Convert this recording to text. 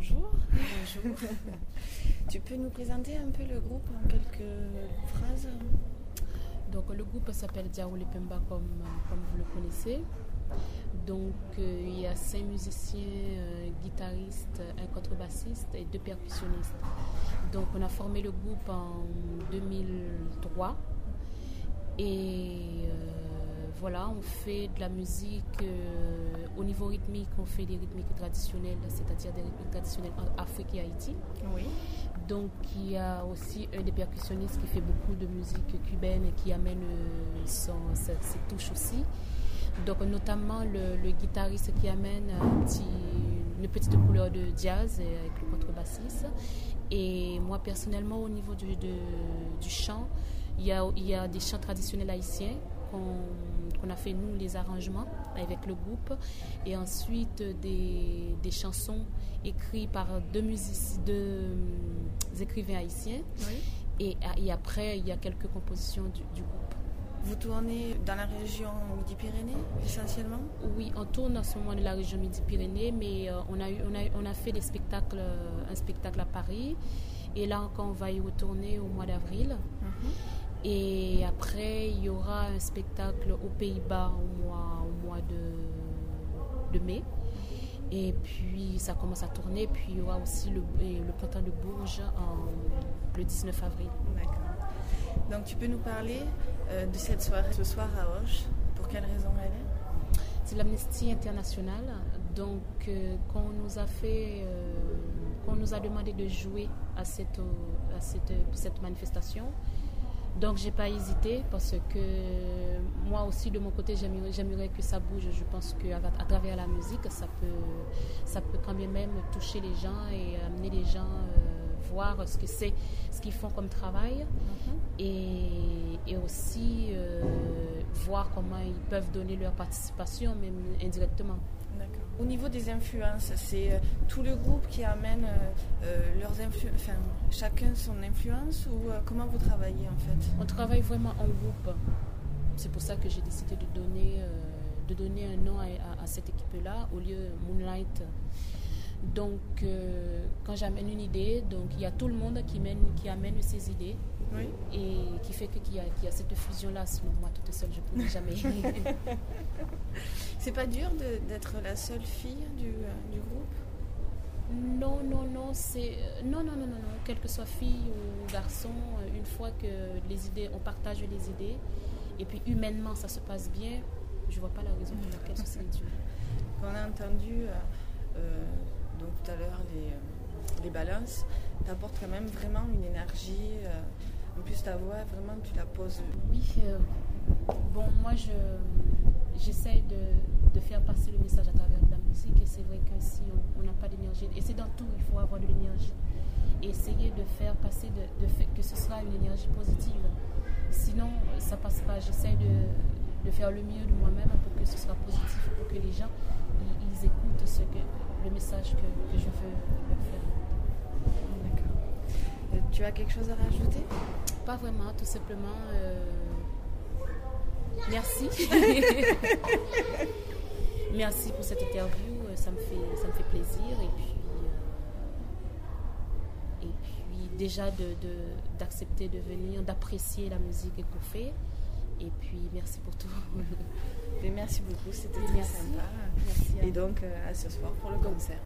bonjour. Bonjour. Tu peux nous présenter un peu le groupe en quelques phrases? Donc le groupe s'appelle Diaoulé Pemba comme vous le connaissez. Donc il y a 5 musiciens, guitaristes, un contrebassiste et 2 percussionnistes. Donc on a formé le groupe en 2003 et voilà, on fait de la musique au niveau rythmique, on fait des rythmiques traditionnelles, c'est-à-dire des rythmiques traditionnelles en Afrique et Haïti. Oui. Donc il y a aussi un des percussionnistes qui fait beaucoup de musique cubaine et qui amène ses touches aussi. Donc notamment le guitariste qui amène une petite couleur de jazz avec le contrebassiste. Et moi personnellement au niveau du chant, il y a des chants traditionnels haïtiens qu'on a fait nous les arrangements avec le groupe, et ensuite des chansons écrites par deux écrivains haïtiens. Oui. Et après il y a quelques compositions du groupe. Vous tournez dans la région Midi-Pyrénées essentiellement? Oui, on tourne en ce moment de la région Midi-Pyrénées, mais on a fait un spectacle à Paris, et là encore on va y retourner au mois d'avril. Et après, il y aura un spectacle aux Pays-Bas au mois de mai. Et puis, ça commence à tourner. Puis, il y aura aussi le printemps de Bourges le 19 avril. D'accord. Donc, tu peux nous parler de cette soirée ce soir à Auch. Pour quelle raison elle est? C'est l'Amnesty International. Donc, qu'on nous a demandé de jouer à cette manifestation. Donc j'ai pas hésité, parce que moi aussi de mon côté j'aimerais que ça bouge. Je pense qu'à travers la musique ça peut quand même toucher les gens et amener les gens voir ce qu'ils font comme travail, et aussi voir comment ils peuvent donner leur participation même indirectement. D'accord. Au niveau des influences, c'est tout le groupe qui amène leurs influences, enfin chacun son influence, ou comment vous travaillez en fait? On travaille vraiment en groupe. C'est pour ça que j'ai décidé de donner un nom à cette équipe-là au lieu Moonlight. Donc quand j'amène une idée, donc il y a tout le monde qui amène ses idées. Oui. Et qui fait qu'il y a cette fusion-là. Sinon moi toute seule je ne pourrais jamais. C'est pas dur d'être la seule fille du groupe? Non, quelle que soit fille ou garçon, une fois que on partage les idées, et puis humainement ça se passe bien, je vois pas la raison pour laquelle ce serait dur. On a entendu donc tout à l'heure les balances, t'apportes quand même vraiment une énergie, en plus ta voix vraiment tu la poses. Oui, bon moi j'essaie de faire passer le message à travers de la musique, et c'est vrai que si on n'a pas d'énergie, et c'est dans tout, il faut avoir de l'énergie, et essayer de faire passer, que ce soit une énergie positive, sinon ça passe pas. J'essaie de faire le mieux de moi-même pour que ce soit positif, pour que les gens ils écoutent le message que je veux leur faire. D'accord. Tu as quelque chose à rajouter? Pas vraiment, tout simplement merci. Merci pour cette interview, ça me fait plaisir, et puis déjà d'accepter de venir, d'apprécier la musique qu'on fait, et puis merci pour tout. Mais merci beaucoup, c'était très sympa. Merci. Et donc à ce soir pour le concert.